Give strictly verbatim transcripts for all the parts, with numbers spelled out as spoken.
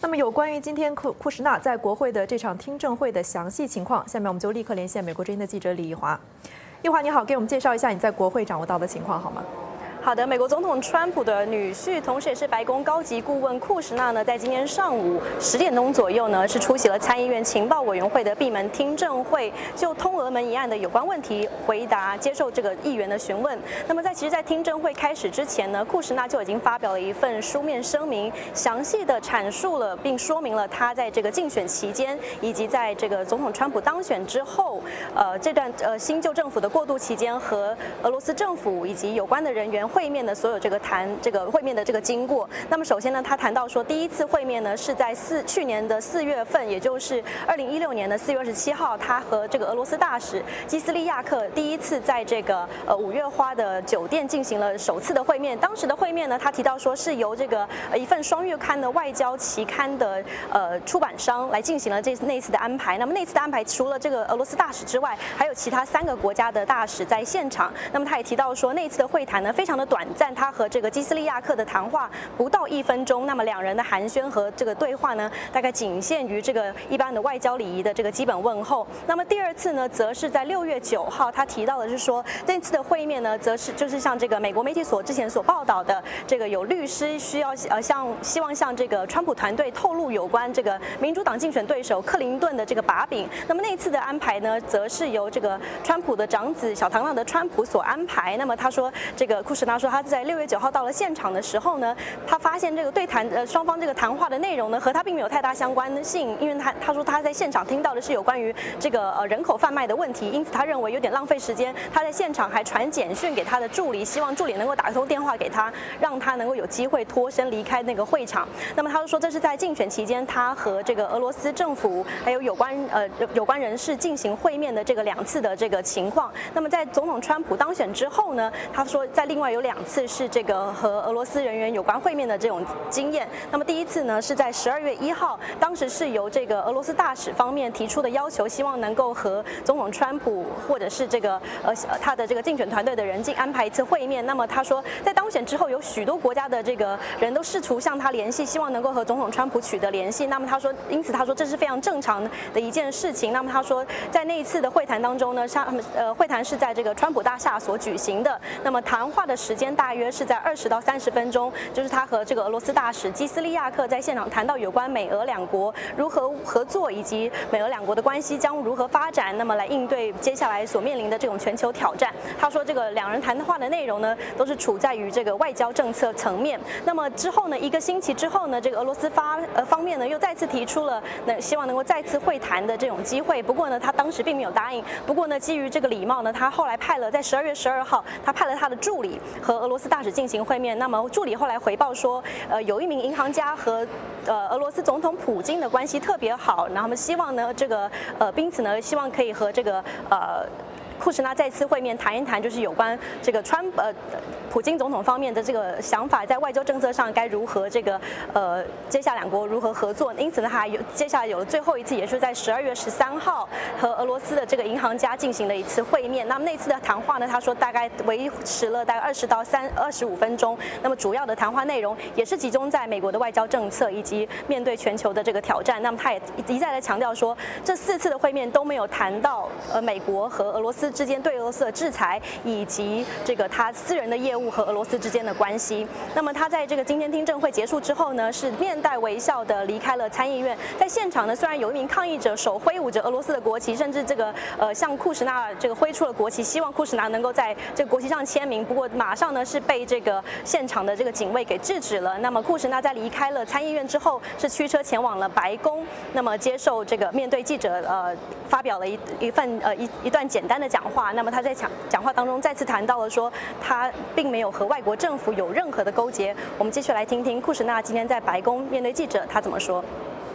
那么有关于今天库库什纳在国会的这场听证会的详细情况，下面我们就立刻连线美国之音的记者李义华。义华你好，给我们介绍一下你在国会掌握到的情况好吗？ 好的，美国总统川普的女婿，同时也是白宫高级顾问库什纳呢，在今天上午十点钟左右呢，是出席了参议院情报委员会的闭门听证会，就通俄门一案的有关问题回答接受这个议员的询问。那么在其实，在听证会开始之前呢，库什纳就已经发表了一份书面声明，详细的阐述了并说明了他在这个竞选期间，以及在这个总统川普当选之后，呃，这段呃新旧政府的过渡期间和俄罗斯政府以及有关的人员会面的所有这个谈这个会面的这个经过。那么首先呢，他谈到说，第一次会面呢是在四去年的四月份，也就是二零一六年的四月二十七号，他和这个俄罗斯大使基斯利亚克第一次在这个呃五月花的酒店进行了首次的会面。当时的会面呢，他提到说是由这个呃一份双月刊的外交期刊的呃出版商来进行了这那次的安排。那么那次的安排除了这个俄罗斯大使之外，还有其他三个国家的大使在现场。那么他也提到说，那次的会谈呢非常的短暂，他和这个基斯利亚克的谈话不到一分钟，那么两人的寒暄和这个对话呢，大概仅限于这个一般的外交礼仪的这个基本问候。那么第二次呢，则是在六月九号，他提到的是说，这次的会面呢，则是就是像这个美国媒体所之前所报道的，这个有律师需要呃向希望向这个川普团队透露有关这个民主党竞选对手克林顿的这个把柄。那么那次的安排呢，则是由这个川普的长子小堂堂的川普所安排。那么他说，这个库什纳说他在六月九号到了现场的时候呢，他发现这个对谈呃双方这个谈话的内容呢和他并没有太大相关性，因为他他说他在现场听到的是有关于这个呃人口贩卖的问题，因此他认为有点浪费时间。他在现场还传简讯给他的助理，希望助理能够打通电话给他，让他能够有机会脱身离开那个会场。那么他就说这是在竞选期间他和这个俄罗斯政府还有有关呃有关人士进行会面的这个两次的这个情况。那么在总统川普当选之后呢，他说在另外有两次是这个和俄罗斯人员有关会面的这种经验。那么第一次呢是在十二月一号，当时是由这个俄罗斯大使方面提出的要求，希望能够和总统川普或者是这个呃他的这个竞选团队的人进安排一次会面。那么他说在当选之后，有许多国家的这个人都试图向他联系，希望能够和总统川普取得联系。那么他说，因此他说这是非常正常的一件事情。那么他说在那一次的会谈当中呢，他们呃会谈是在这个川普大厦所举行的。那么谈话的时间大约是在二十到三十分钟，就是他和这个俄罗斯大使基斯利亚克在现场谈到有关美俄两国如何合作，以及美俄两国的关系将如何发展，那么来应对接下来所面临的这种全球挑战。他说这个两人谈话的内容呢，都是处在于这个外交政策层面。那么之后呢，一个星期之后呢，这个俄罗斯发呃方面呢又再次提出了那希望能够再次会谈的这种机会。不过呢，他当时并没有答应。不过呢，基于这个礼貌呢，他后来派了在十二月十二号，他派了他的助理和俄罗斯大使进行会面。那么助理后来回报说，呃，有一名银行家和呃俄罗斯总统普京的关系特别好，然后他们希望呢这个呃因此呢希望可以和这个呃。库什纳再次会面谈一谈，就是有关这个川呃普京总统方面的这个想法，在外交政策上该如何这个呃接下两国如何合作。因此呢，还有接下来有了最后一次，也是在十二月十三号和俄罗斯的这个银行家进行了一次会面。那么那次的谈话呢，他说大概维持了大概二十到三二十五分钟。那么主要的谈话内容也是集中在美国的外交政策以及面对全球的这个挑战。那么他也一再的强调说，这四次的会面都没有谈到呃美国和俄罗斯之间对俄罗斯的制裁，以及这个他私人的业务和俄罗斯之间的关系。那么他在这个今天听证会结束之后呢，是面带微笑的离开了参议院。在现场呢，虽然有一名抗议者手挥舞着俄罗斯的国旗，甚至这个呃向库什纳这个挥出了国旗，希望库什纳能够在这个国旗上签名。不过马上呢是被这个现场的这个警卫给制止了。那么库什纳在离开了参议院之后，是驱车前往了白宫，那么接受这个面对记者呃发表了一一份呃一一段简单的讲话。那么他在讲讲话当中再次谈到了说，他并没有和外国政府有任何的勾结。我们继续来听听库什纳今天在白宫面对记者他怎么说。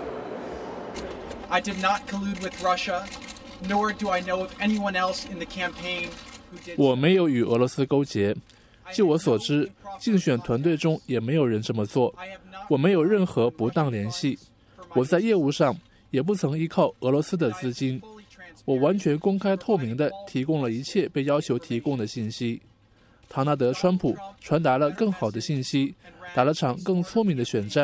I did not collude with Russia, nor do I know of anyone else in the campaign who did. 我没有与俄罗斯勾结。据我所知，竞选团队中也没有人这么做。我没有任何不当联系。我在业务上也不曾依靠俄罗斯的资金。我完全公开透明地提供了一切被要求提供的信息。唐纳德·川普传达了更好的信息，打了场更聪明的选战，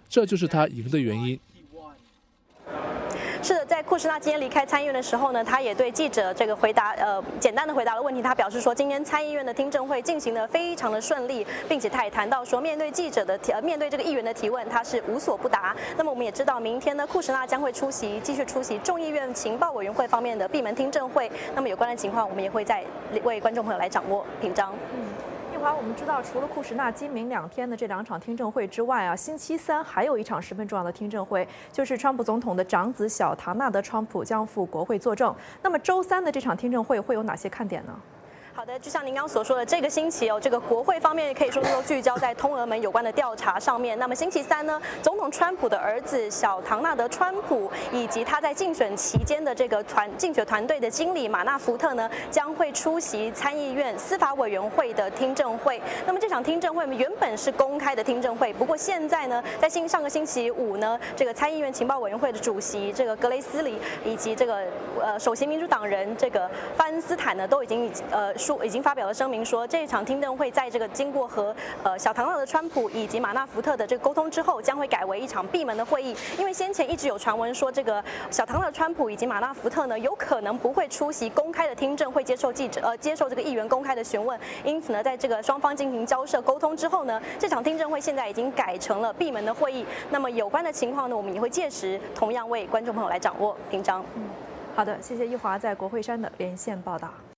这就是他赢的原因。 是的，在库什纳今天离开参议院的时候呢，他也对记者这个回答，呃，简单的回答了问题。他表示说，今天参议院的听证会进行得非常的顺利，并且他也谈到说，面对记者的提，呃，面对这个议员的提问，他是无所不答。那么我们也知道，明天呢，库什纳将会出席，继续出席众议院情报委员会方面的闭门听证会。那么有关的情况，我们也会再为观众朋友来掌握。品章。 嗯。一华，我们知道，除了库什纳今明两天的这两场听证会之外啊，星期三还有一场十分重要的听证会，就是川普总统的长子小唐纳德·川普将赴国会作证。那么周三的这场听证会会有哪些看点呢？ 好的，就像您刚刚所说的，这个星期哦，这个国会方面可以说是都聚焦在通俄门有关的调查上面。那么星期三呢，总统川普的儿子小唐纳德·川普以及他在竞选期间的这个团竞选团队的经理马纳福特呢，将会出席参议院司法委员会的听证会。那么这场听证会原本是公开的听证会，不过现在呢，在星上个星期五呢，这个参议院情报委员会的主席这个格雷斯里以及这个呃首席民主党人这个巴恩斯坦呢，都已经呃。已经发表了声明说，这一场听证会在这个经过和呃小唐纳德·川普以及马纳福特的这个沟通之后，将会改为一场闭门的会议。因为先前一直有传闻说，这个小唐纳德·川普以及马纳福特呢，有可能不会出席公开的听证会，接受记者呃接受这个议员公开的询问。因此呢，在这个双方进行交涉沟通之后呢，这场听证会现在已经改成了闭门的会议。那么有关的情况呢，我们也会届时同样为观众朋友来掌握。平章。 嗯，好的，谢谢一华在国会山的连线报道。